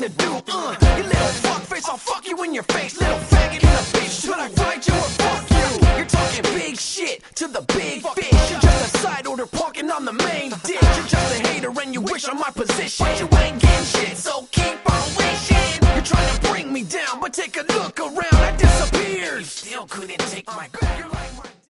to do. You little fuckface, I'll fuck you in your face. Little faggot in a bitch, should I fight you or fuck you? You're talking big shit to the big fish. You're just a side order parking on the main dish. You're just a hater and you wish on my position.